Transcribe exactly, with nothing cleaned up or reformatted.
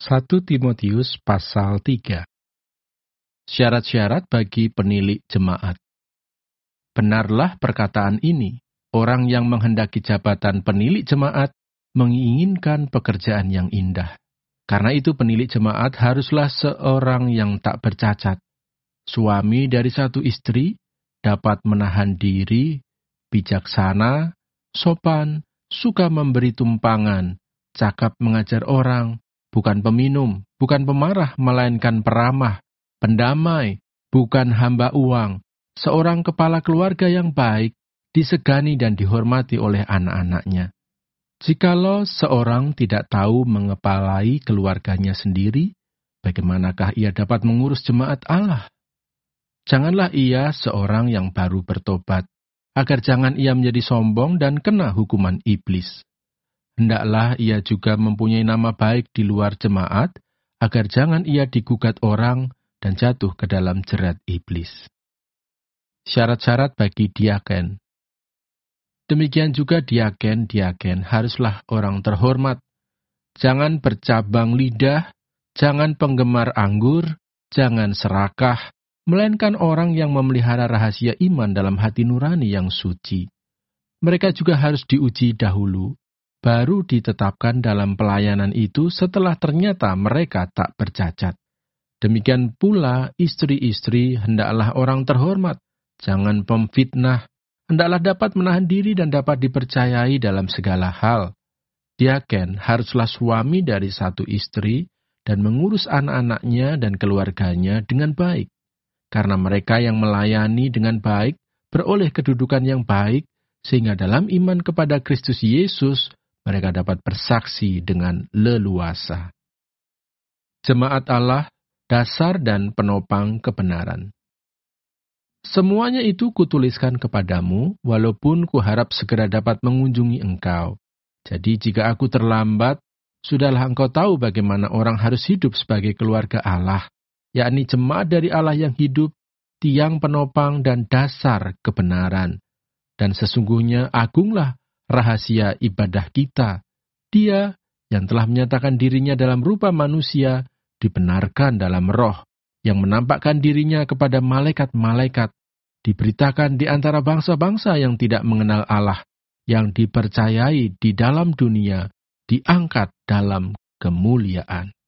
satu Timotius pasal tiga. Syarat-syarat bagi penilik jemaat. Benarlah perkataan ini, orang yang menghendaki jabatan penilik jemaat menginginkan pekerjaan yang indah. Karena itu penilik jemaat haruslah seorang yang tak bercacat, suami dari satu istri, dapat menahan diri, bijaksana, sopan, suka memberi tumpangan, cakap mengajar orang, bukan peminum, bukan pemarah, melainkan peramah, pendamai, bukan hamba uang, seorang kepala keluarga yang baik, disegani dan dihormati oleh anak-anaknya. Jikalau seorang tidak tahu mengepalai keluarganya sendiri, bagaimanakah ia dapat mengurus jemaat Allah? Janganlah ia seorang yang baru bertobat, agar jangan ia menjadi sombong dan kena hukuman iblis. Hendaklah ia juga mempunyai nama baik di luar jemaat, agar jangan ia digugat orang dan jatuh ke dalam jerat iblis. Syarat-syarat bagi diaken. Demikian juga diaken-diaken haruslah orang terhormat. Jangan bercabang lidah, jangan penggemar anggur, jangan serakah, melainkan orang yang memelihara rahasia iman dalam hati nurani yang suci. Mereka juga harus diuji dahulu, baru ditetapkan dalam pelayanan itu setelah ternyata mereka tak bercacat. Demikian pula istri-istri hendaklah orang terhormat, jangan pemfitnah, hendaklah dapat menahan diri dan dapat dipercayai dalam segala hal. Diaken haruslah suami dari satu istri dan mengurus anak-anaknya dan keluarganya dengan baik. Karena mereka yang melayani dengan baik beroleh kedudukan yang baik, sehingga dalam iman kepada Kristus Yesus, mereka dapat bersaksi dengan leluasa. Jemaat Allah, dasar dan penopang kebenaran. Semuanya itu kutuliskan kepadamu, walaupun kuharap segera dapat mengunjungi engkau. Jadi jika aku terlambat, sudahlah engkau tahu bagaimana orang harus hidup sebagai keluarga Allah, yakni jemaat dari Allah yang hidup, tiang penopang dan dasar kebenaran. Dan sesungguhnya agunglah rahasia ibadah kita. Dia yang telah menyatakan dirinya dalam rupa manusia, dibenarkan dalam roh, yang menampakkan dirinya kepada malaikat-malaikat, diberitakan di antara bangsa-bangsa yang tidak mengenal Allah, yang dipercayai di dalam dunia, diangkat dalam kemuliaan.